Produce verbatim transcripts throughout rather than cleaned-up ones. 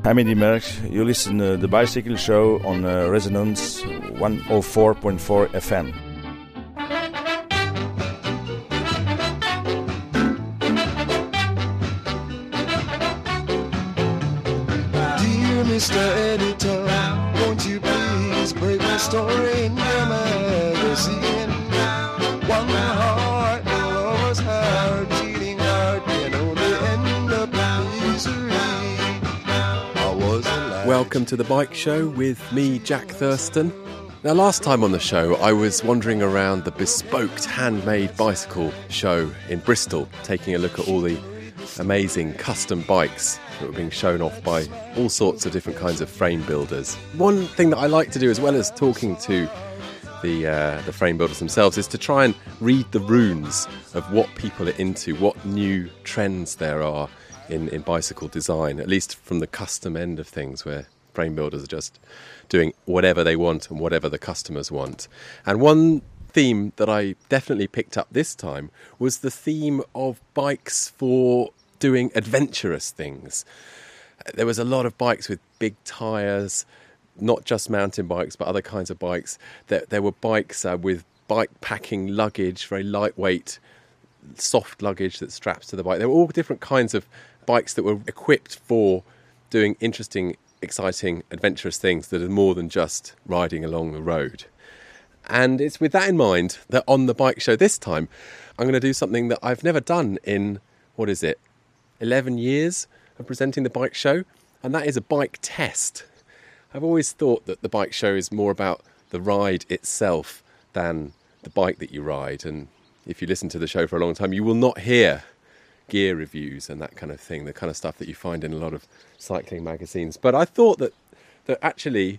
I'm Eddie Merckx. You listen to The Bicycle Show on uh, Resonance one oh four point four F M. Dear Mister Editor, won't you please break my story in your magazine? One heart will always hard, cheating hard can only end up in misery. I was alive. Welcome to The Bike Show with me, Jack Thurston. Now, last time on the show, I was wandering around the bespoke handmade bicycle show in Bristol, taking a look at all the amazing custom bikes that were being shown off by all sorts of different kinds of frame builders. One thing that I like to do, as well as talking to the uh, the frame builders themselves, is to try and read the runes of what people are into, what new trends there are in, in bicycle design, at least from the custom end of things, where frame builders are just doing whatever they want and whatever the customers want. And one theme that I definitely picked up this time was the theme of bikes for doing adventurous things. There was a lot of bikes with big tyres, not just mountain bikes, but other kinds of bikes. There, there were bikes uh, with bike packing luggage, very lightweight, soft luggage that straps to the bike. There were all different kinds of bikes that were equipped for doing interesting, exciting, adventurous things that are more than just riding along the road. And it's with that in mind that on the bike show this time, I'm going to do something that I've never done in, what is it, eleven years of presenting the bike show, and that is a bike test. I've always thought that the bike show is more about the ride itself than the bike that you ride. And if you listen to the show for a long time, you will not hear gear reviews and that kind of thing, the kind of stuff that you find in a lot of cycling magazines. But I thought that, that actually,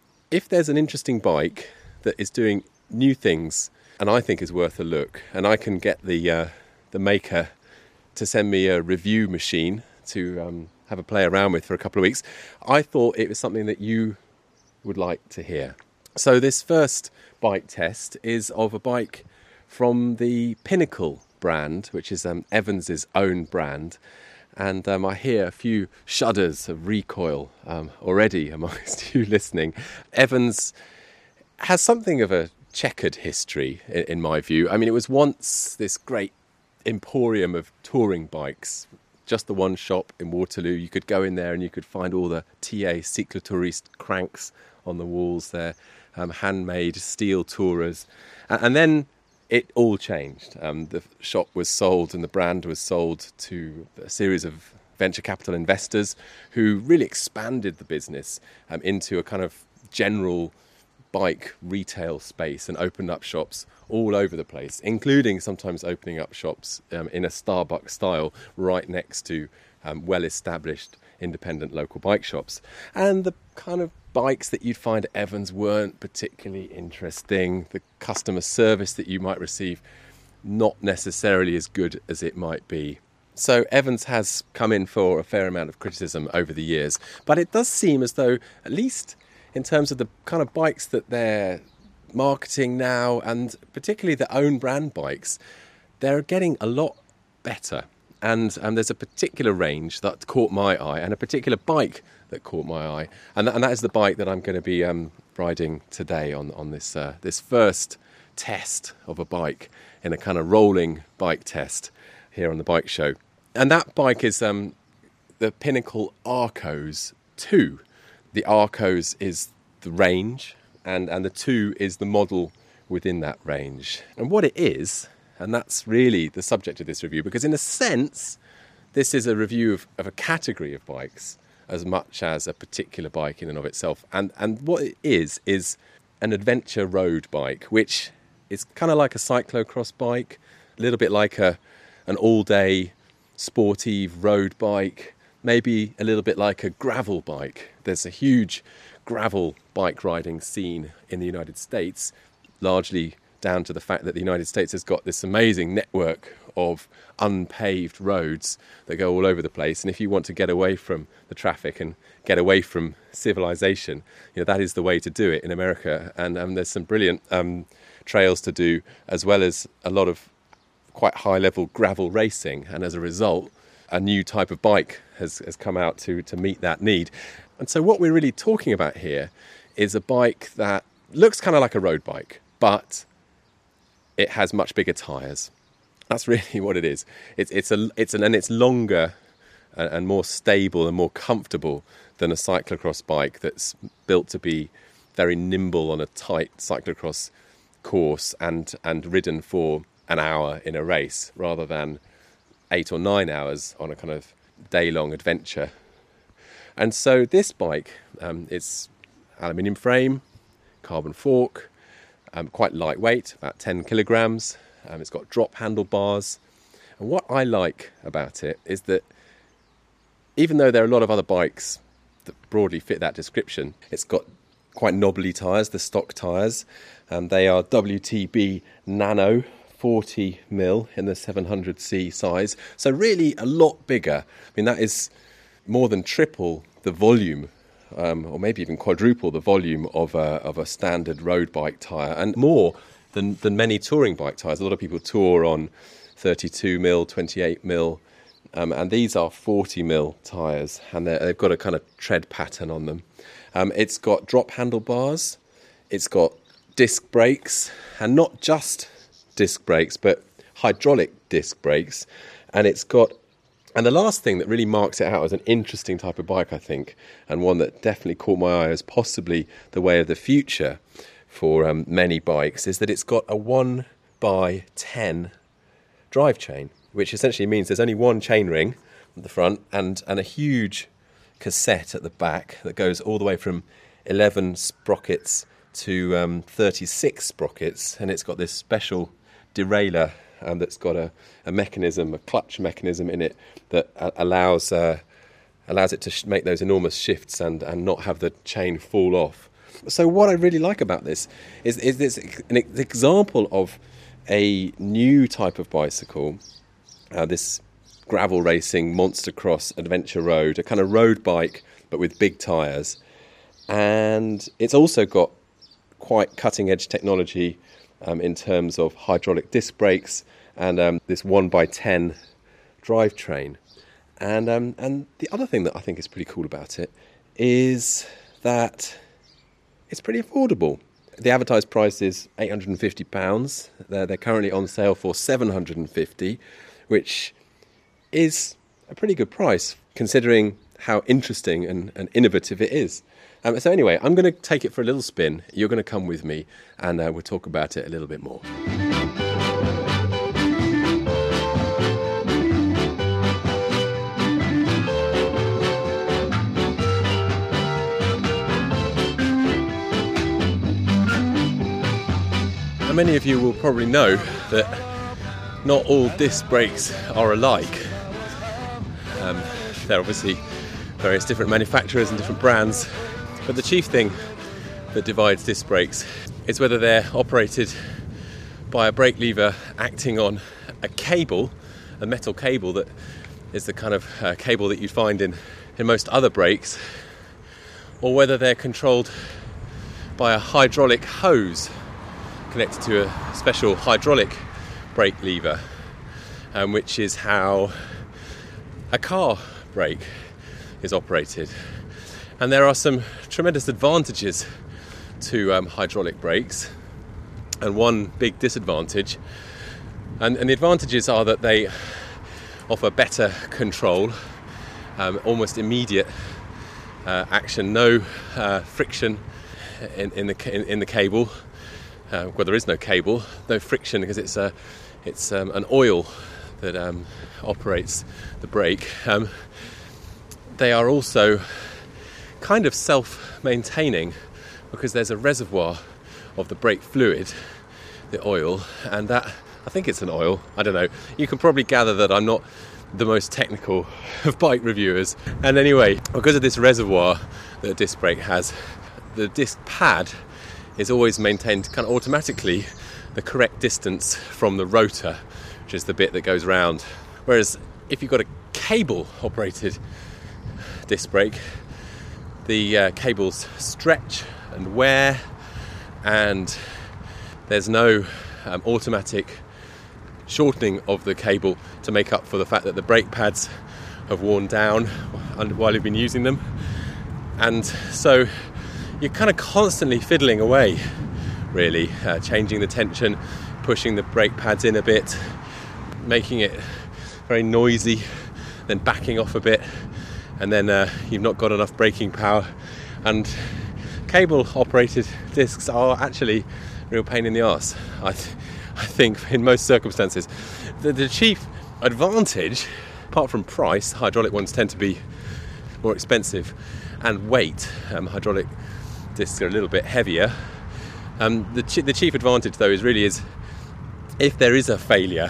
if there's an interesting bike that is doing new things and I think is worth a look, and I can get the uh, the maker to send me a review machine to um, have a play around with for a couple of weeks, I thought it was something that you would like to hear. So this first bike test is of a bike from the Pinnacle brand, which is um, Evans's own brand. And um, I hear a few shudders of recoil um, already amongst you listening. Evans has something of a checkered history, in, in my view. I mean, it was once this great emporium of touring bikes, just the one shop in Waterloo. You could go in there and you could find all the T A Cyclotouriste cranks on the walls there, um, handmade steel tourers. And, and then it all changed. Um, the shop was sold and the brand was sold to a series of venture capital investors who really expanded the business um, into a kind of general bike retail space and opened up shops all over the place, including sometimes opening up shops um, in a Starbucks style right next to um, well-established independent local bike shops. And the kind of bikes that you'd find at Evans weren't particularly interesting. The customer service that you might receive, not necessarily as good as it might be. So Evans has come in for a fair amount of criticism over the years, but it does seem as though, at least in terms of the kind of bikes that they're marketing now, and particularly their own brand bikes, they're getting a lot better. And um, there's a particular range that caught my eye, and a particular bike that caught my eye, and, th- and that is the bike that I'm going to be um, riding today on on this uh, this first test of a bike in a kind of rolling bike test here on the bike show. And that bike is um, the Pinnacle Arcos two. The Arcos is the range, and, and the two is the model within that range. And what it is, and that's really the subject of this review, because in a sense, this is a review of, of a category of bikes as much as a particular bike in and of itself. And, and what it is, is an adventure road bike, which is kind of like a cyclocross bike, a little bit like a an all-day sporty road bike, maybe a little bit like a gravel bike. There's a huge gravel bike riding scene in the United States, largely down to the fact that the United States has got this amazing network of unpaved roads that go all over the place. And if you want to get away from the traffic and get away from civilization, you know, that is the way to do it in America. And um, there's some brilliant um, trails to do, as well as a lot of quite high-level gravel racing. And as a result, a new type of bike has, has come out to, to meet that need. And so what we're really talking about here is a bike that looks kind of like a road bike, but it has much bigger tyres. That's really what it is. It's it's a it's an and it's longer and, and more stable and more comfortable than a cyclocross bike that's built to be very nimble on a tight cyclocross course and and ridden for an hour in a race rather than eight or nine hours on a kind of day-long adventure. And so this bike, um, it's aluminium frame, carbon fork, um, quite lightweight, about ten kilograms. Um, it's got drop handlebars. And what I like about it is that even though there are a lot of other bikes that broadly fit that description, it's got quite knobbly tyres, the stock tyres. Um, they are W T B Nano, forty mil in the seven hundred c size. So really a lot bigger. I mean, that is more than triple the volume, um, or maybe even quadruple the volume of a, of a standard road bike tyre, and more than, than many touring bike tyres. A lot of people tour on thirty-two mil, twenty-eight mil, um, and these are forty mil tyres, and they've got a kind of tread pattern on them. Um, it's got drop handlebars, it's got disc brakes, and not just disc brakes, but hydraulic disc brakes, and it's got And the last thing that really marks it out as an interesting type of bike, I think, and one that definitely caught my eye as possibly the way of the future for um, many bikes, is that it's got a one by ten drive chain, which essentially means there's only one chain ring at the front and, and a huge cassette at the back that goes all the way from eleven sprockets to um, thirty-six sprockets, and it's got this special derailleur Um, that's got a, a mechanism, a clutch mechanism in it that uh, allows uh, allows it to sh- make those enormous shifts and, and not have the chain fall off. So what I really like about this is, is this an example of a new type of bicycle, uh, this gravel racing, monster cross, adventure road, a kind of road bike but with big tyres. And it's also got quite cutting edge technology Um, in terms of hydraulic disc brakes and um, this one by ten drivetrain. And um, and the other thing that I think is pretty cool about it is that it's pretty affordable. The advertised price is eight hundred fifty pounds. They're, they're currently on sale for seven hundred fifty, which is a pretty good price considering how interesting and, and innovative it is. Um, so anyway, I'm going to take it for a little spin. You're going to come with me and uh, we'll talk about it a little bit more. Now, many of you will probably know that not all disc brakes are alike. Um, they're obviously various different manufacturers and different brands. But the chief thing that divides disc brakes is whether they're operated by a brake lever acting on a cable, a metal cable that is the kind of uh, cable that you'd find in, in most other brakes, or whether they're controlled by a hydraulic hose connected to a special hydraulic brake lever, um, which is how a car brake is operated. And there are some tremendous advantages to um, hydraulic brakes, and one big disadvantage. And, and the advantages are that they offer better control, um, almost immediate uh, action, no uh, friction in, in the in, in the cable. Uh, well, there is no cable, no friction because it's a it's um, an oil that um, operates the brake. Um, they are also kind of self-maintaining because there's a reservoir of the brake fluid, the oil, and that, I think it's an oil, I don't know. You can probably gather that I'm not the most technical of bike reviewers. And anyway, because of this reservoir that a disc brake has, the disc pad is always maintained kind of automatically the correct distance from the rotor, which is the bit that goes round. Whereas if you've got a cable-operated disc brake, the uh, cables stretch and wear, and there's no um, automatic shortening of the cable to make up for the fact that the brake pads have worn down while you've been using them. And so you're kind of constantly fiddling away, really, uh, changing the tension, pushing the brake pads in a bit, making it very noisy, then backing off a bit, and then uh, you've not got enough braking power. And cable operated discs are actually a real pain in the arse, I, th- I think, in most circumstances. The, the chief advantage, apart from price, hydraulic ones tend to be more expensive, and weight. Um, hydraulic discs are a little bit heavier. Um, the, ch- the chief advantage, though, is really is if there is a failure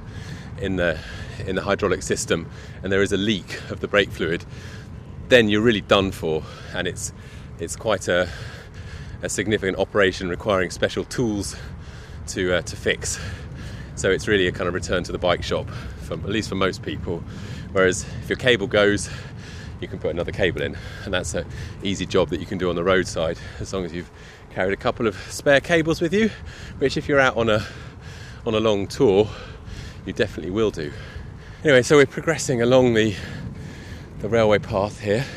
in the in the hydraulic system and there is a leak of the brake fluid, then you're really done for, and it's it's quite a, a significant operation requiring special tools to uh, to fix. So it's really a kind of return to the bike shop, for, at least for most people. Whereas if your cable goes, you can put another cable in, and that's an easy job that you can do on the roadside, as long as you've carried a couple of spare cables with you, which if you're out on a on a long tour, you definitely will do. Anyway, so we're progressing along the the railway path here,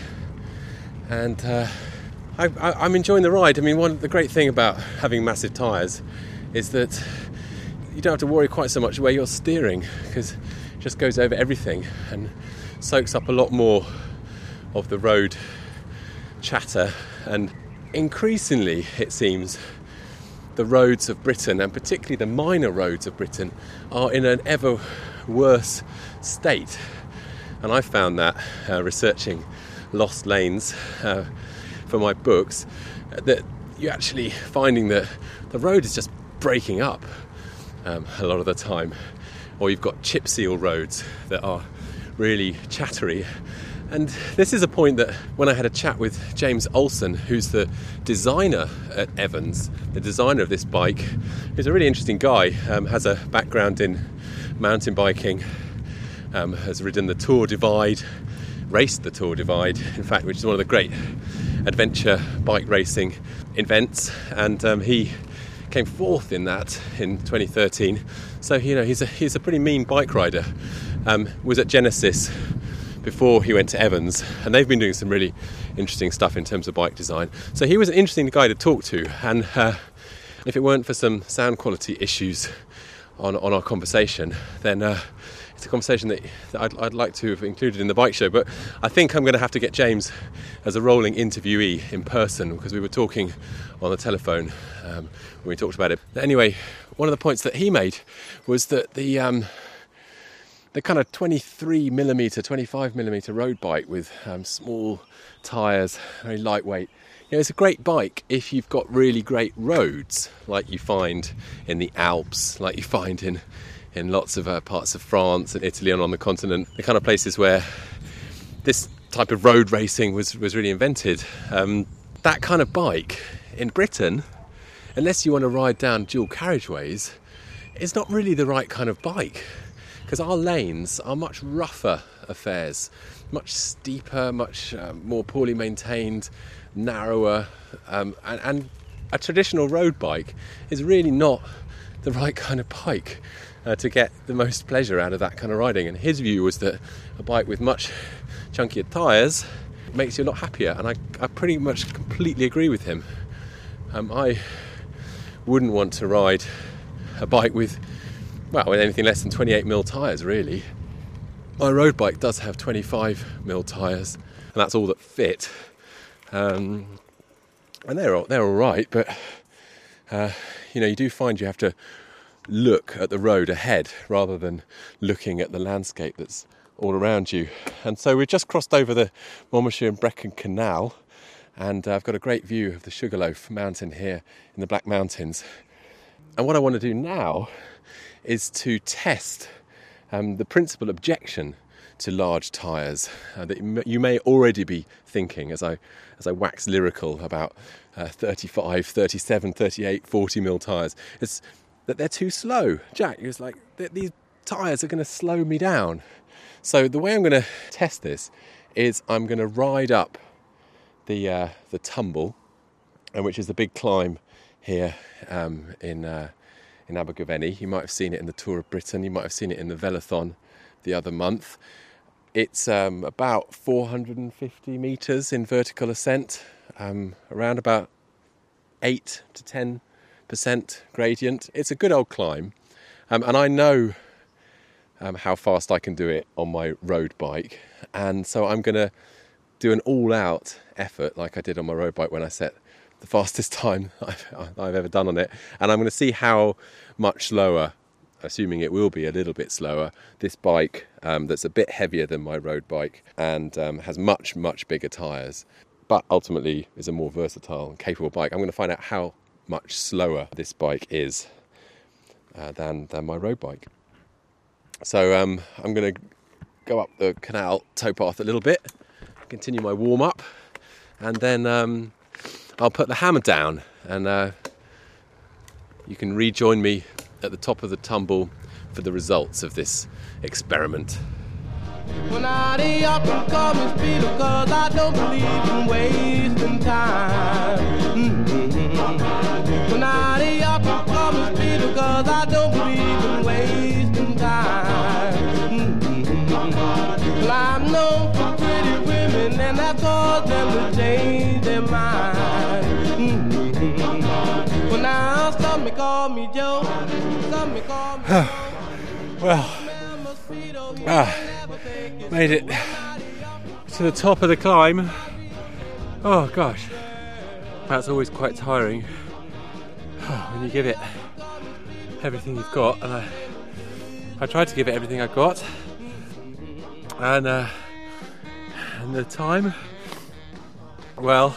and uh, I, I, I'm enjoying the ride. I mean, one the great thing about having massive tyres is that you don't have to worry quite so much where you're steering, because it just goes over everything and soaks up a lot more of the road chatter. And increasingly, it seems, the roads of Britain, and particularly the minor roads of Britain, are in an ever worse state. And I found that uh, researching lost lanes uh, for my books, that you're actually finding that the road is just breaking up um, a lot of the time, or you've got chip seal roads that are really chattery. And this is a point that when I had a chat with James Olsen, who's the designer at Evans, the designer of this bike, who's a really interesting guy, um, has a background in mountain biking, um, has ridden the Tour Divide, raced the Tour Divide, in fact, which is one of the great adventure bike racing events, and um, he came fourth in that in twenty thirteen. So, you know, he's a he's a pretty mean bike rider. Um, was at Genesis before he went to Evans, and they've been doing some really interesting stuff in terms of bike design. So he was an interesting guy to talk to, and uh, if it weren't for some sound quality issues on on our conversation, then uh, it's a conversation that, that I'd, I'd like to have included in the bike show. But I think I'm going to have to get James as a rolling interviewee in person, because we were talking on the telephone um, when we talked about it. Anyway, one of the points that he made was that the um, the kind of twenty-three millimeter, twenty-five millimeter road bike with um, small tyres, very lightweight, you know, it's a great bike if you've got really great roads, like you find in the Alps, like you find in in lots of uh, parts of France and Italy and on the continent, the kind of places where this type of road racing was, was really invented. Um, that kind of bike in Britain, unless you want to ride down dual carriageways, is not really the right kind of bike, because our lanes are much rougher affairs, much steeper, much uh, more poorly maintained, narrower, um, and, and a traditional road bike is really not the right kind of bike uh, to get the most pleasure out of that kind of riding. And his view was that a bike with much chunkier tyres makes you a lot happier, and I, I pretty much completely agree with him. Um, I wouldn't want to ride a bike with, well, with anything less than twenty-eight mil tyres, really. My road bike does have twenty-five mil tyres, and that's all that fit. Um, and they're all, they're all right, but uh, you know, you do find you have to look at the road ahead rather than looking at the landscape that's all around you. And so we've just crossed over the Monmouthshire and Brecon Canal, and uh, I've got a great view of the Sugarloaf Mountain here in the Black Mountains. And what I want to do now is to test um, the principal objection to large tyres uh, that you may already be thinking as I as I wax lyrical about uh, thirty-five, thirty-seven, thirty-eight, forty mil tyres. It's that they're too slow. Jack, it's like, these tyres are going to slow me down. So the way I'm going to test this is I'm going to ride up the uh, the tumble, uh, which is the big climb here um, in uh, in Abergavenny. You might have seen it in the Tour of Britain. You might have seen it in the Velothon the other month. It's um, about four hundred fifty metres in vertical ascent, um, around about eight to ten percent gradient. It's a good old climb, um, and I know um, how fast I can do it on my road bike, and so I'm going to do an all-out effort like I did on my road bike when I set the fastest time I've, I've ever done on it, and I'm going to see how much slower, assuming it will be a little bit slower, this bike um, that's a bit heavier than my road bike and um, has much, much bigger tyres, but ultimately is a more versatile and capable bike. I'm going to find out how much slower this bike is uh, than, than my road bike. So um, I'm going to go up the canal towpath a little bit, continue my warm-up, and then um, I'll put the hammer down, and uh, you can rejoin me at the top of the tumble for the results of this experiment. When I they often call me Speeder, cause I don't believe in wasting time. Mm-hmm. When I they often call me Speeder, cause I don't believe in wasting time. Mm-hmm. Well, I'm known for pretty women, and that caused them to change their mind. Mm-hmm. Well, now some may call me Joe, some may call me Joe. Well, ah, made it to the top of the climb. Oh gosh, that's always quite tiring when you give it everything you've got, and I, I tried to give it everything I got, and, uh, and the time, well,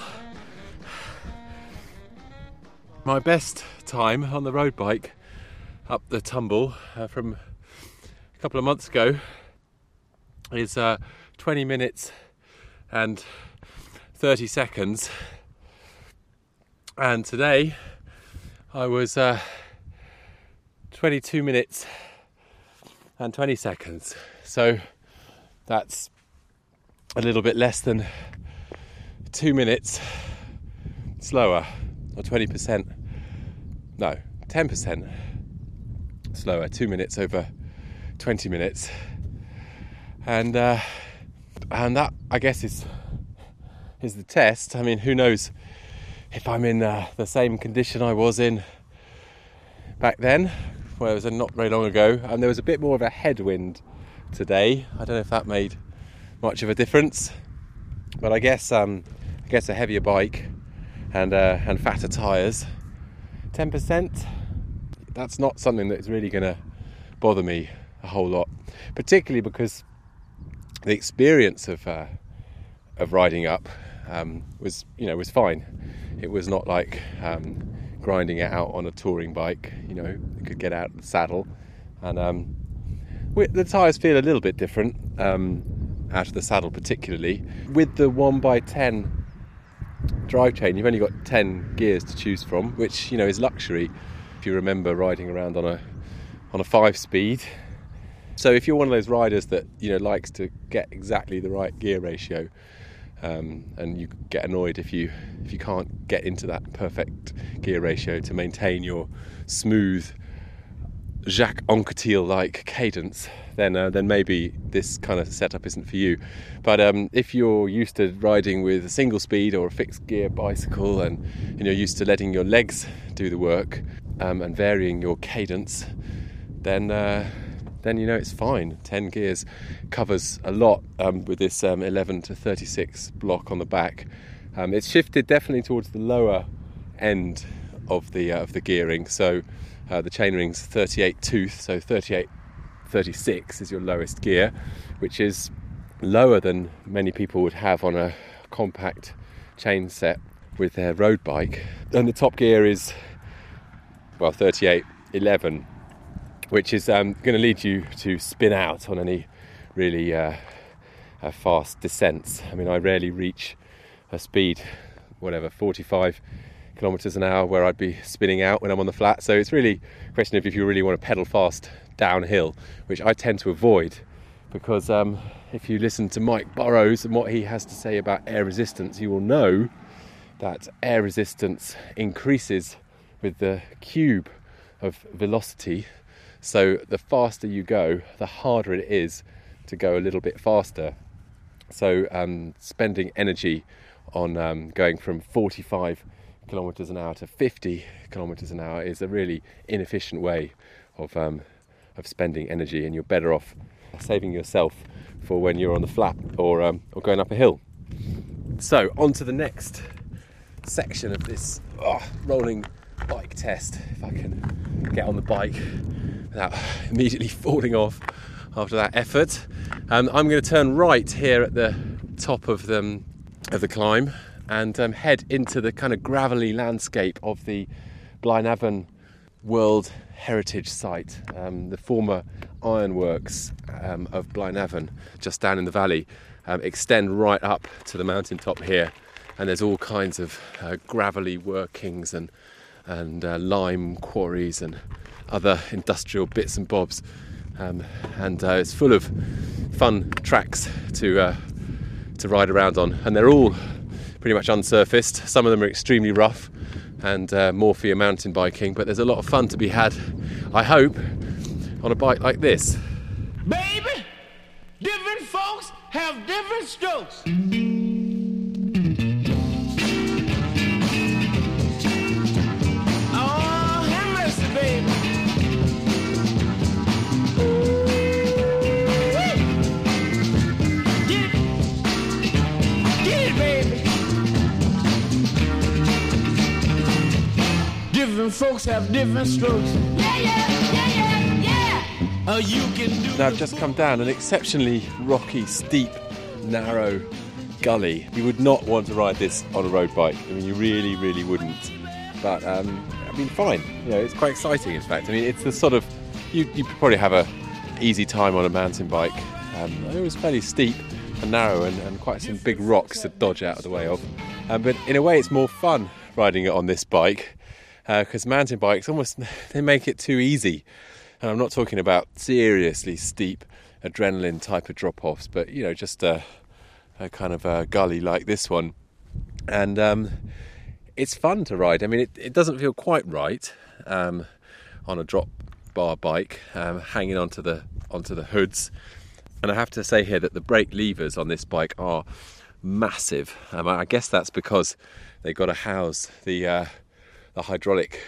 my best time on the road bike up the tumble uh, from a couple of months ago is uh, twenty minutes and thirty seconds, and today I was uh, twenty-two minutes and twenty seconds, so that's a little bit less than two minutes slower, or twenty percent, no, ten percent slower, two minutes over twenty minutes, and uh, and that, I guess, is is the test. I mean, who knows if I'm in uh, the same condition I was in back then, where it was not very long ago, and there was a bit more of a headwind today. I don't know if that made much of a difference, but I guess um, I guess a heavier bike and uh, and fatter tyres, ten percent. That's not something that's really going to bother me a whole lot, particularly because the experience of uh, of riding up um, was, you know, was fine. It was not like um, grinding it out on a touring bike. You know, you could get out of the saddle, and um, the tyres feel a little bit different um, out of the saddle, particularly with the one by ten drive chain. You've only got ten gears to choose from, which, you know, is luxury if you remember riding around on a on a five speed. So if you're one of those riders that, you know, likes to get exactly the right gear ratio, um, and you get annoyed if you if you can't get into that perfect gear ratio to maintain your smooth Jacques Anquetil-like cadence, then uh, then maybe this kind of setup isn't for you. But um, if you're used to riding with a single speed or a fixed gear bicycle, and, and you're used to letting your legs do the work um, and varying your cadence, then uh, then you know it's fine. ten gears covers a lot um, with this um, eleven to thirty-six block on the back. Um, it's shifted definitely towards the lower end of the uh, of the gearing. So uh, the chainring's thirty-eight tooth, so thirty-eight thirty-six is your lowest gear, which is lower than many people would have on a compact chain set with their road bike. And the top gear is, well, thirty-eight eleven, which is um, going to lead you to spin out on any really uh, uh, fast descents. I mean, I rarely reach a speed, whatever, forty-five kilometres an hour where I'd be spinning out when I'm on the flat. So it's really a question of if you really want to pedal fast downhill, which I tend to avoid, because um, if you listen to Mike Burrows and what he has to say about air resistance, you will know that air resistance increases with the cube of velocity. So the faster you go, the harder it is to go a little bit faster. So um, spending energy on um, going from forty-five kilometres an hour to fifty kilometres an hour is a really inefficient way of um, of spending energy, and you're better off saving yourself for when you're on the flat or um, or going up a hill. So on to the next section of this oh, rolling bike test. If I can get on the bike without immediately falling off after that effort. Um, I'm going to turn right here at the top of the, of the climb and um, head into the kind of gravelly landscape of the Blaenavon World Heritage Site, um, the former ironworks um, of Blaenavon, just down in the valley, um, extend right up to the mountaintop here, and there's all kinds of uh, gravelly workings and and uh, lime quarries and other industrial bits and bobs, um, and uh, it's full of fun tracks to uh, to ride around on, and they're all pretty much unsurfaced. Some of them are extremely rough and uh, more for your mountain biking, but there's a lot of fun to be had, I hope, on a bike like this. Baby, different folks have different strokes. Oh, have mercy, baby. Get it. Get it, baby. Different folks have different strokes. Yeah, yeah, yeah, yeah, yeah. Oh, you can do. Now I've just come down an exceptionally rocky, steep, narrow gully. You would not want to ride this on a road bike. I mean, you really, really wouldn't. But um, I mean, fine. You know, it's quite exciting. In fact, I mean, it's the sort of you you probably have a easy time on a mountain bike. Um, it was fairly steep and narrow, and, and quite some big rocks to dodge out of the way of. Um, but in a way, it's more fun riding it on this bike. Because uh, mountain bikes almost they make it too easy, and I'm not talking about seriously steep adrenaline type of drop-offs, but you know, just a, a kind of a gully like this one, and um, it's fun to ride. I mean, it, it doesn't feel quite right um, on a drop bar bike, um, hanging onto the onto the hoods, and I have to say here that the brake levers on this bike are massive. Um, I guess that's because they've got to house the uh, the hydraulic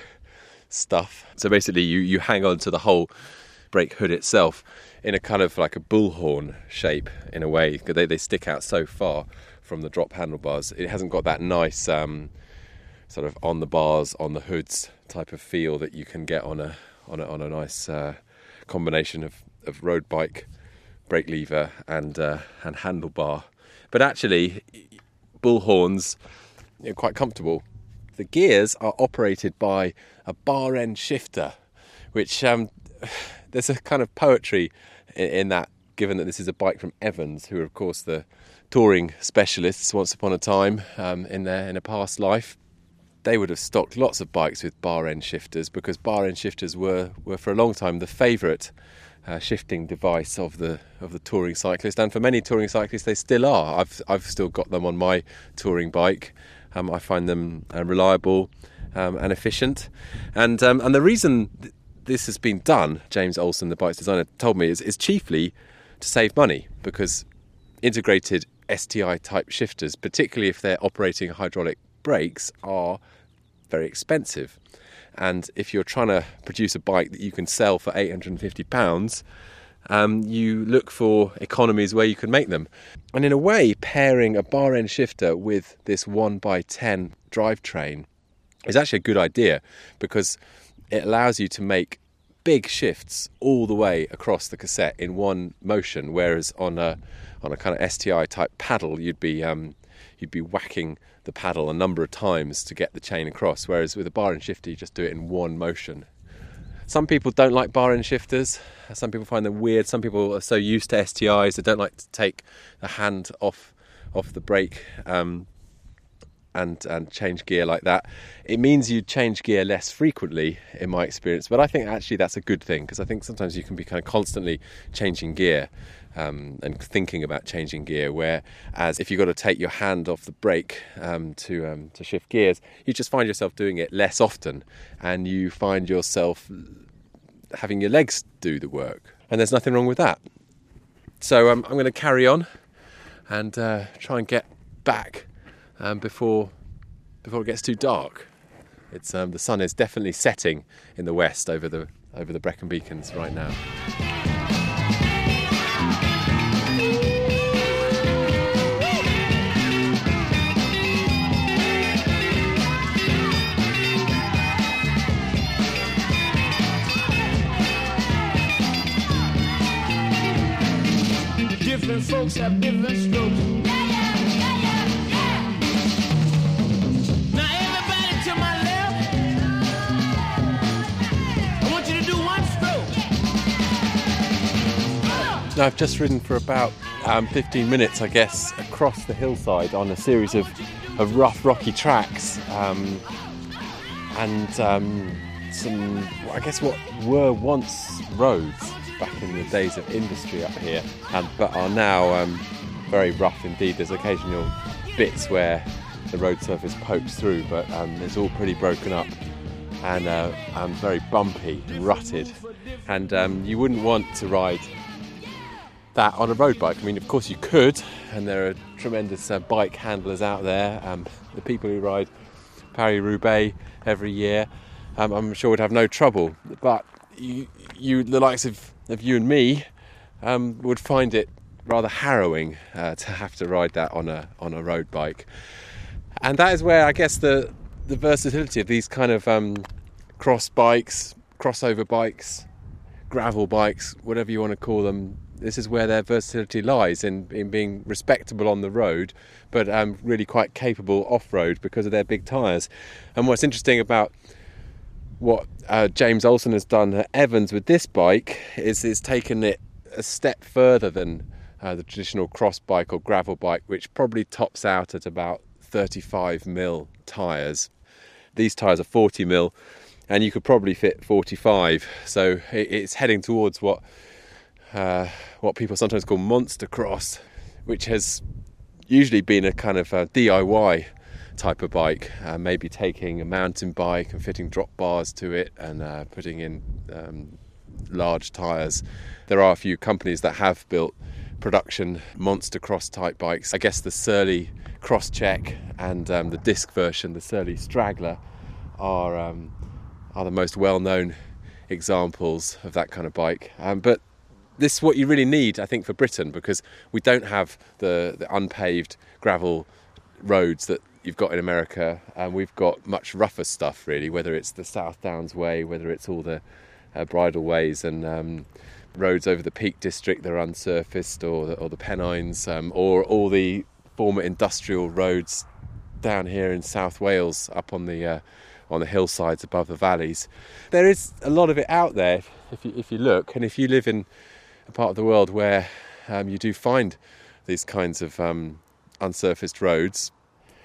stuff. So basically you, you hang on to the whole brake hood itself in a kind of like a bullhorn shape in a way, because they, they stick out so far from the drop handlebars. It hasn't got that nice um, sort of on the bars, on the hoods type of feel that you can get on a on a, on a nice uh, combination of, of road bike, brake lever and uh, and handlebar. But actually, bullhorns are quite comfortable. The gears are operated by a bar end shifter, which um, there's a kind of poetry in, in that, given that this is a bike from Evans, who are of course the touring specialists once upon a time um, in their in a past life. They would have stocked lots of bikes with bar end shifters, because bar end shifters were, were for a long time the favourite uh, shifting device of the of the touring cyclist, and for many touring cyclists they still are. I've I've still got them on my touring bike. Um, I find them uh, reliable um, and efficient, and um, and the reason th- this has been done, James Olsen, the bike's designer, told me, is, is chiefly to save money, because integrated S T I type shifters, particularly if they're operating hydraulic brakes, are very expensive. And if you're trying to produce a bike that you can sell for eight hundred fifty pounds, Um, you look for economies where you can make them. And in a way, pairing a bar end shifter with this one by ten drivetrain is actually a good idea, because it allows you to make big shifts all the way across the cassette in one motion, whereas on a on a kind of S T I type paddle you'd be um, you'd be whacking the paddle a number of times to get the chain across, whereas with a bar end shifter you just do it in one motion. Some people don't like bar end shifters. Some people find them weird. Some people are so used to S T Is they don't like to take the hand off off the brake um, and and change gear like that. It means you change gear less frequently, in my experience. But I think actually that's a good thing, because I think sometimes you can be kind of constantly changing gear, um, and thinking about changing gear. Whereas if you've got to take your hand off the brake um, to um, to shift gears, you just find yourself doing it less often, and you find yourself having your legs do the work. And there's nothing wrong with that. So um, I'm going to carry on and uh, try and get back um, before before it gets too dark. It's um, the sun is definitely setting in the west over the over the Brecon Beacons right now. Different folks have different strokes. Now everybody to my left, I want you to do one stroke. Now I've just ridden for about um, fifteen minutes, I guess, across the hillside on a series of, of rough, rocky tracks, um, and um, some, I guess, what were once roads back in the days of industry up here, um, but are now um, very rough indeed. There's occasional bits where the road surface pokes through, but um, it's all pretty broken up and uh, um, very bumpy and rutted. And um, you wouldn't want to ride that on a road bike. I mean, of course you could, and there are tremendous uh, bike handlers out there. Um, the people who ride Paris-Roubaix every year, um, I'm sure would have no trouble. But you, you the likes of of you and me um, would find it rather harrowing uh, to have to ride that on a on a road bike. And that is where I guess the the versatility of these kind of um, cross bikes, crossover bikes, gravel bikes, whatever you want to call them, this is where their versatility lies, in, in being respectable on the road, but um, really quite capable off-road because of their big tyres. And what's interesting about what uh, James Olsen has done at Evans with this bike is is taken it a step further than uh, the traditional cross bike or gravel bike, which probably tops out at about thirty-five mil tyres. These tyres are forty mil, and you could probably fit forty-five. So it, it's heading towards what uh, what people sometimes call monster cross, which has usually been a kind of a D I Y type of bike, uh, maybe taking a mountain bike and fitting drop bars to it and uh, putting in um, large tyres. There are a few companies that have built production monster cross type bikes. I guess the Surly Crosscheck and um, the disc version, the Surly Straggler, are um, are the most well-known examples of that kind of bike. Um, but this is what you really need, I think, for Britain, because we don't have the, the unpaved gravel roads that you've got in America, and we've got much rougher stuff really, whether it's the South Downs Way, whether it's all the uh, bridle ways and um, roads over the Peak District that are unsurfaced, or the, or the Pennines, um, or all the former industrial roads down here in South Wales up on the uh, on the hillsides above the valleys. There is a lot of it out there if you, if you look, and if you live in a part of the world where um, you do find these kinds of um, unsurfaced roads.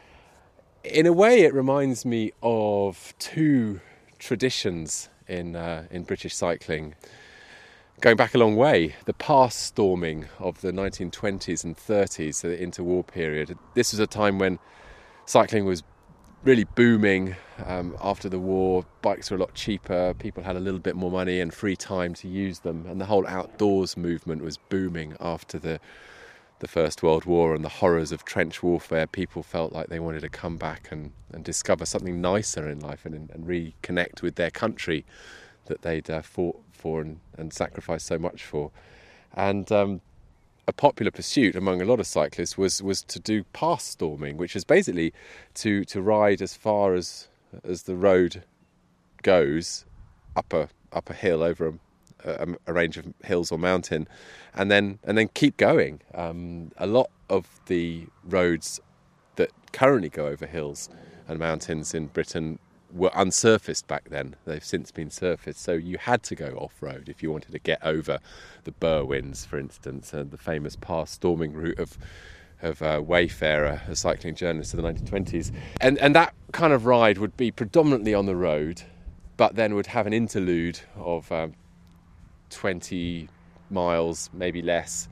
In a way, it reminds me of two traditions in uh, in British cycling, going back a long way. The past storming of the nineteen twenties and thirties, the interwar period. This was a time when cycling was really booming. Um, after the war, bikes were a lot cheaper, people had a little bit more money and free time to use them, and the whole outdoors movement was booming after the the First World War and the horrors of trench warfare. People felt like they wanted to come back and, and discover something nicer in life and, and reconnect with their country that they'd uh, fought for and, and sacrificed so much for. And um, a popular pursuit among a lot of cyclists was was to do pass storming, which is basically to to ride as far as as the road goes up a up a hill over a A, a range of hills or mountain, and then and then keep going. Um, a lot of the roads that currently go over hills and mountains in Britain were unsurfaced back then. They've since been surfaced, so you had to go off-road if you wanted to get over the Berwins, for instance, and the famous pass storming route of of uh, Wayfarer, a cycling journalist of the nineteen twenties. And and that kind of ride would be predominantly on the road, but then would have an interlude of um, twenty miles, maybe less,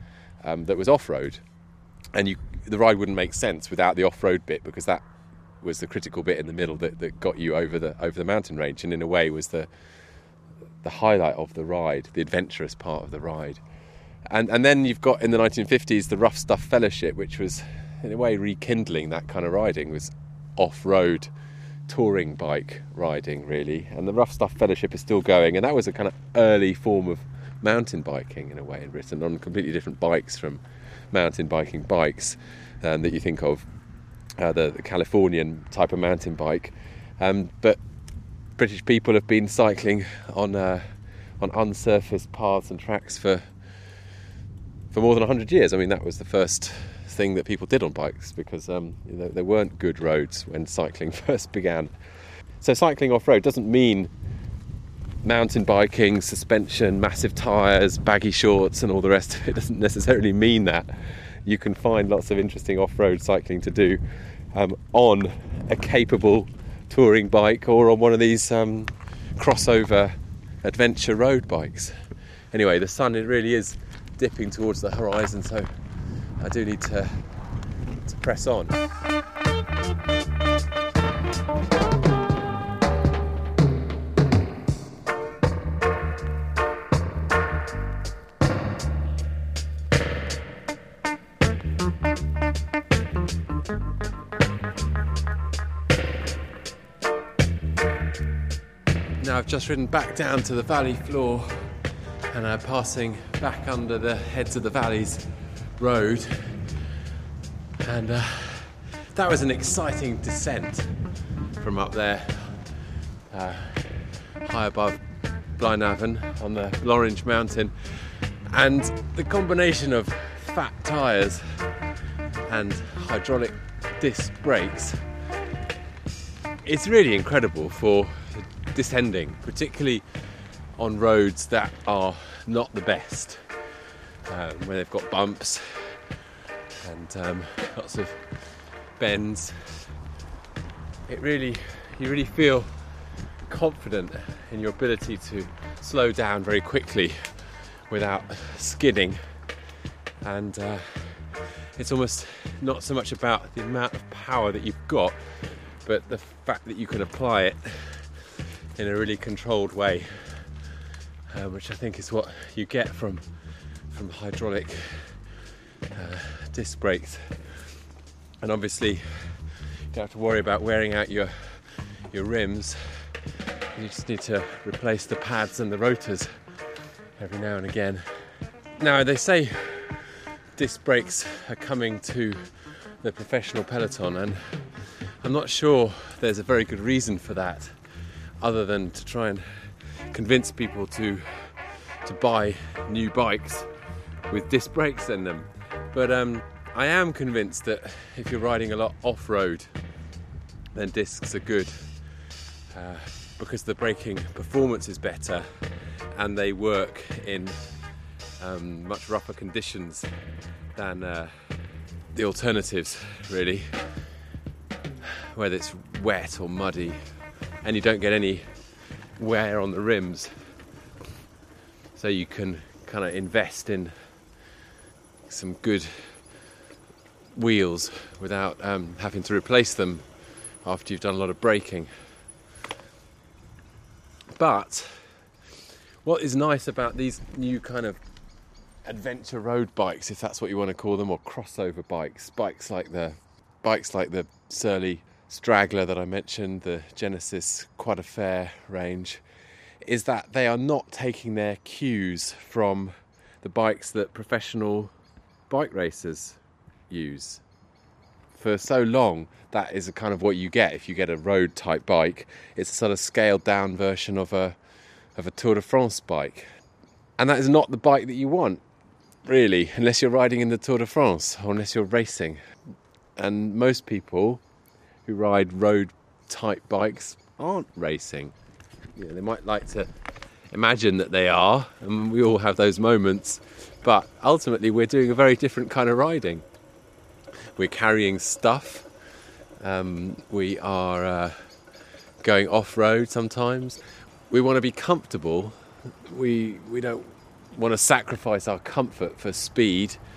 um, that was off-road. And you, the ride wouldn't make sense without the off-road bit, because that was the critical bit in the middle that, that got you over the over the mountain range, and in a way was the the highlight of the ride, the adventurous part of the ride. And and then you've got in the nineteen fifties the Rough Stuff Fellowship, which was in a way rekindling that kind of riding, was off-road touring bike riding really. And the Rough Stuff Fellowship is still going, and that was a kind of early form of mountain biking in a way in Britain, on completely different bikes from mountain biking bikes um, that you think of, uh, the, the Californian type of mountain bike. Um, but British people have been cycling on uh, on unsurfaced paths and tracks for for more than one hundred years. I mean, that was the first thing that people did on bikes, because um, you know, there weren't good roads when cycling first began. So cycling off-road doesn't mean mountain biking, suspension, massive tyres, baggy shorts and all the rest of it. It doesn't necessarily mean that. You can find lots of interesting off-road cycling to do um, on a capable touring bike, or on one of these um, crossover adventure road bikes. Anyway, the sun, it really is dipping towards the horizon, so I do need to, to press on. Now I've just ridden back down to the valley floor, and I'm passing back under the Heads of the Valleys road, and uh, that was an exciting descent from up there, uh, high above Blaenavon on the Lorange Mountain. And the combination of fat tyres and hydraulic disc brakes, it's really incredible for descending, particularly on roads that are not the best, um, where they've got bumps and um, lots of bends. It really, you really feel confident in your ability to slow down very quickly without skidding, and uh, it's almost not so much about the amount of power that you've got, but the fact that you can apply it in a really controlled way, uh, which I think is what you get from from hydraulic uh, disc brakes. And obviously you don't have to worry about wearing out your your rims. You just need to replace the pads and the rotors every now and again. Now, they say disc brakes are coming to the professional peloton, and I'm not sure there's a very good reason for that, other than to try and convince people to to buy new bikes with disc brakes in them. But um, I am convinced that if you're riding a lot off-road, then discs are good, uh, because the braking performance is better and they work in um, much rougher conditions than uh, the alternatives, really, whether it's wet or muddy, and you don't get any wear on the rims, so you can kind of invest in some good wheels without um, having to replace them after you've done a lot of braking. But what is nice about these new kind of adventure road bikes, if that's what you want to call them, or crossover bikes, bikes like the bikes like the Surly Straggler that I mentioned, the Genesis Quad Affair range, is that they are not taking their cues from the bikes that professional bike racers use. For so long, that is a kind of what you get if you get a road type bike. It's a sort of scaled down version of a of a Tour de France bike, and that is not the bike that you want, really, unless you're riding in the Tour de France or unless you're racing. And most people who ride road type bikes aren't racing. You know, they might like to imagine that they are, and we all have those moments, but ultimately we're doing a very different kind of riding. We're carrying stuff, um, we are uh, going off-road sometimes. We want to be comfortable. We we don't want to sacrifice our comfort for speed,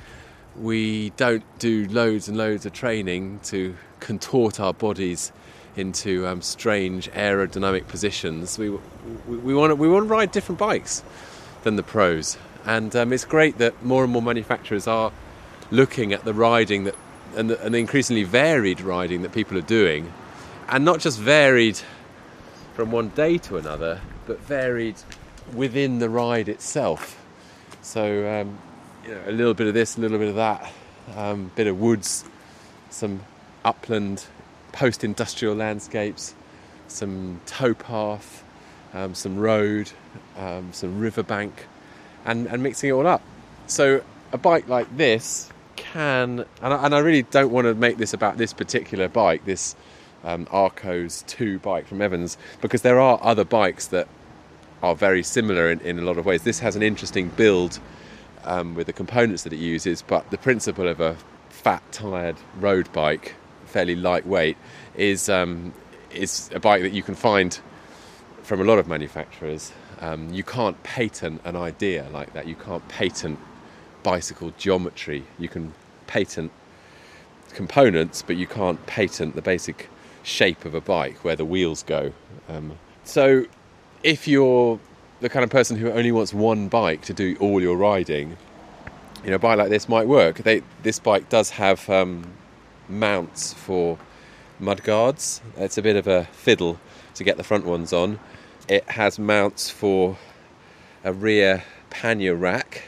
we don't do loads and loads of training to contort our bodies into um, strange aerodynamic positions. We we, we want to we want to ride different bikes than the pros, and um, it's great that more and more manufacturers are looking at the riding that and the, and the increasingly varied riding that people are doing, and not just varied from one day to another, but varied within the ride itself. So um, you know, a little bit of this, a little bit of that, um, bit of woods, some upland, post-industrial landscapes, some towpath, um, some road, um, some riverbank, and, and mixing it all up. So a bike like this can, and I, and I really don't want to make this about this particular bike, this um, Arcos two bike from Evans, because there are other bikes that are very similar in, in a lot of ways. This has an interesting build um, with the components that it uses, but the principle of a fat, tired road bike, fairly lightweight, is um, is a bike that you can find from a lot of manufacturers. Um, you can't patent an idea like that. You can't patent bicycle geometry. You can patent components, but you can't patent the basic shape of a bike, where the wheels go. Um, so if you're the kind of person who only wants one bike to do all your riding, you know, a bike like this might work. They, this bike does have um, mounts for mudguards. It's a bit of a fiddle to get the front ones on. It has mounts for a rear pannier rack.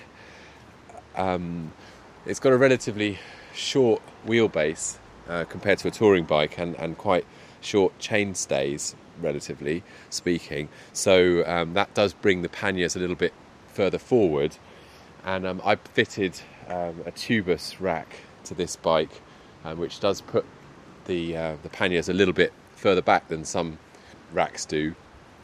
Um, it's got a relatively short wheelbase uh, compared to a touring bike, and, and quite short chainstays, relatively speaking. So um, that does bring the panniers a little bit further forward. And um, I fitted um, a tubus rack to this bike, um, which does put the uh, the panniers a little bit further back than some racks do.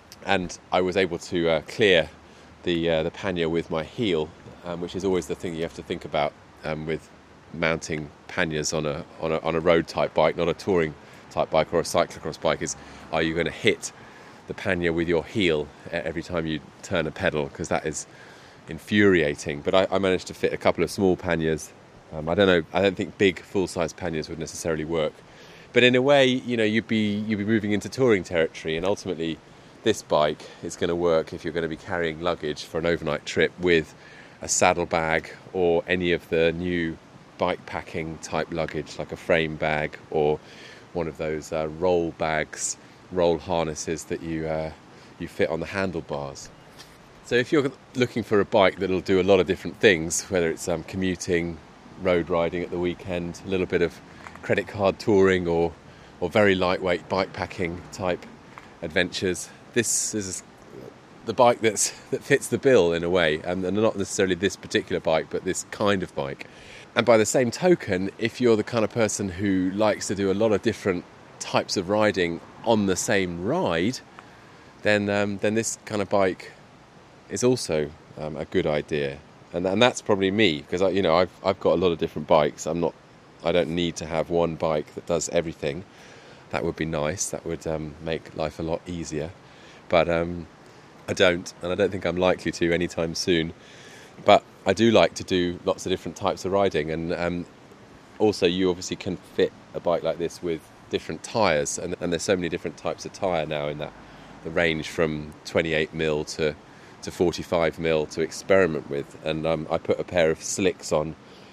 And I was able to uh, clear the uh, the pannier with my heel, um, which is always the thing you have to think about um, with mounting panniers on a on a on a road type bike, not a touring type bike or a cyclocross bike. Is, are you going to hit the pannier with your heel every time you turn a pedal? Because that is infuriating. But I, I managed to fit a couple of small panniers. Um, I don't know. I don't think big full-size panniers would necessarily work. But in a way, you know, you'd be you'd be moving into touring territory, and ultimately, this bike is going to work if you're going to be carrying luggage for an overnight trip with a saddlebag or any of the new bike packing type luggage, like a frame bag or one of those uh, roll bags, roll harnesses that you uh, you fit on the handlebars. So if you're looking for a bike that'll do a lot of different things, whether it's um, commuting, road riding at the weekend, a little bit of credit card touring, or or very lightweight bike packing type adventures, this is the bike that's that fits the bill in a way, and, and not necessarily this particular bike, but this kind of bike. And by the same token, if you're the kind of person who likes to do a lot of different types of riding on the same ride, then um, then this kind of bike is also um, a good idea. And and that's probably me, because I, you know I've I've got a lot of different bikes. I'm not I don't need to have one bike that does everything. That would be nice. That would um, make life a lot easier. But um, I don't, and I don't think I'm likely to anytime soon. But I do like to do lots of different types of riding, and um, also you obviously can fit a bike like this with different tyres, and, and there's so many different types of tyre now in that the range from twenty-eight mil to to forty-five mil to experiment with. And um, I put a pair of slicks on,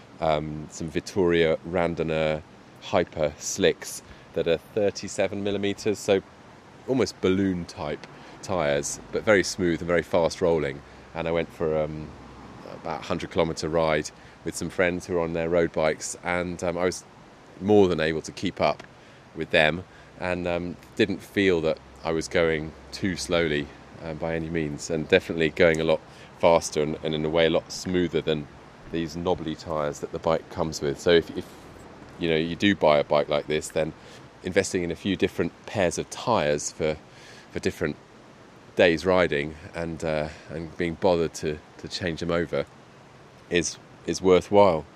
um, some Vittoria Randonneur Hyper slicks that are thirty-seven millimetres, so almost balloon type tyres, but very smooth and very fast rolling. And I went for um, about a hundred kilometre ride with some friends who were on their road bikes, and um, I was more than able to keep up with them, and um, didn't feel that I was going too slowly uh, by any means, and definitely going a lot faster and, and in a way a lot smoother than these knobbly tyres that the bike comes with. So if, if you know you do buy a bike like this, then investing in a few different pairs of tyres for for different days riding, and uh, and being bothered to, to change them over is is worthwhile.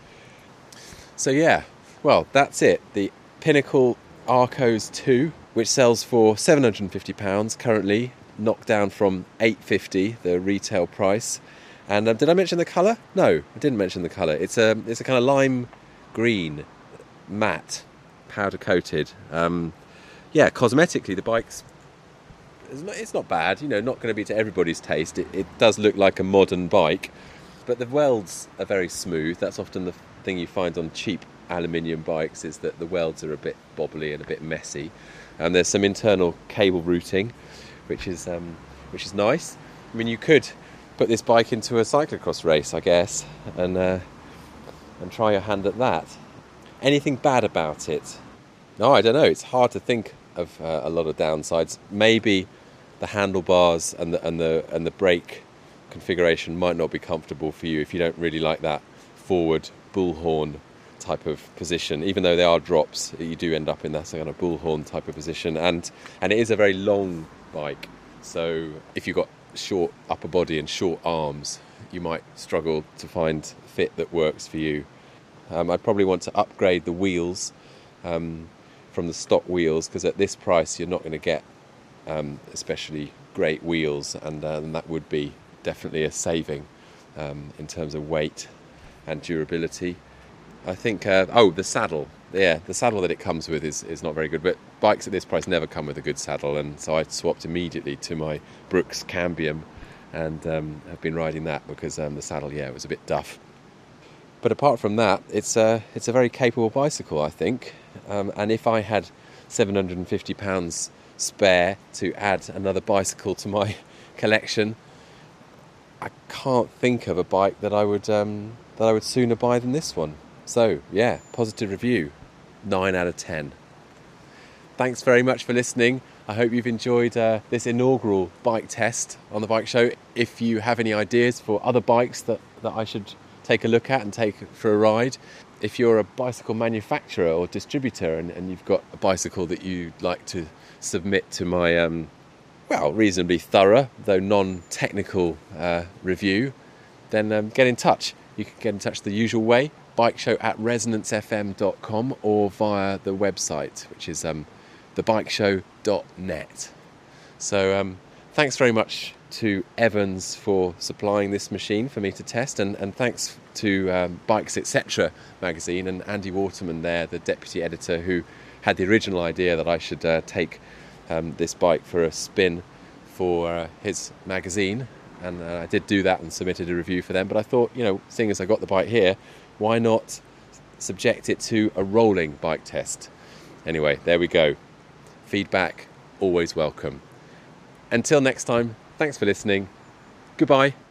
So yeah, well, that's it. The Pinnacle Arcos two, which sells for seven hundred fifty pounds currently, knocked down from eight hundred fifty pounds, the retail price. And um, did I mention the colour? No, I didn't mention the colour. It's a it's a kind of lime green, matte, powder coated. Um, yeah, cosmetically the bike's it's not, it's not bad. You know, not going to be to everybody's taste. It, it does look like a modern bike, but the welds are very smooth. That's often the thing you find on cheap aluminium bikes, is that the welds are a bit bobbly and a bit messy. And there's some internal cable routing, which is um, which is nice. I mean, you could put this bike into a cyclocross race, I guess, and uh, and try your hand at that. Anything bad about it? No, I don't know. It's hard to think of uh, a lot of downsides. Maybe the handlebars and the and the and the brake configuration might not be comfortable for you if you don't really like that forward bullhorn type of position. Even though they are drops, you do end up in that kind of bullhorn type of position, and and it is a very long bike. So if you've got short upper body and short arms, you might struggle to find fit that works for you. Um, I'd probably want to upgrade the wheels um, from the stock wheels, because at this price you're not going to get um, especially great wheels, and, uh, and that would be definitely a saving um, in terms of weight and durability. I think, uh, oh, the saddle. Yeah, the saddle that it comes with is, is not very good, but bikes at this price never come with a good saddle, and so I swapped immediately to my Brooks Cambium, and um, have been riding that because um, the saddle, yeah, was a bit duff. But apart from that, it's a, it's a very capable bicycle, I think, um, and if I had seven hundred fifty pounds spare to add another bicycle to my collection, I can't think of a bike that I would um, that I would sooner buy than this one. So, yeah, positive review, nine out of ten. Thanks very much for listening. I hope you've enjoyed uh, this inaugural bike test on the Bike Show. If you have any ideas for other bikes that, that I should take a look at and take for a ride, if you're a bicycle manufacturer or distributor and, and you've got a bicycle that you'd like to submit to my, um, well, reasonably thorough, though non-technical uh, review, then um, get in touch. You can get in touch the usual way, bikeshow at resonance f m dot com, or via the website, which is um, the bike show dot net. So um, thanks very much to Evans for supplying this machine for me to test, and, and thanks to um, Bikes Etc magazine and Andy Waterman there, the deputy editor, who had the original idea that I should uh, take um, this bike for a spin for uh, his magazine. And uh, I did do that and submitted a review for them. But I thought, you know, seeing as I got the bike here, why not subject it to a rolling bike test? Anyway, there we go. Feedback, always welcome. Until next time, thanks for listening. Goodbye.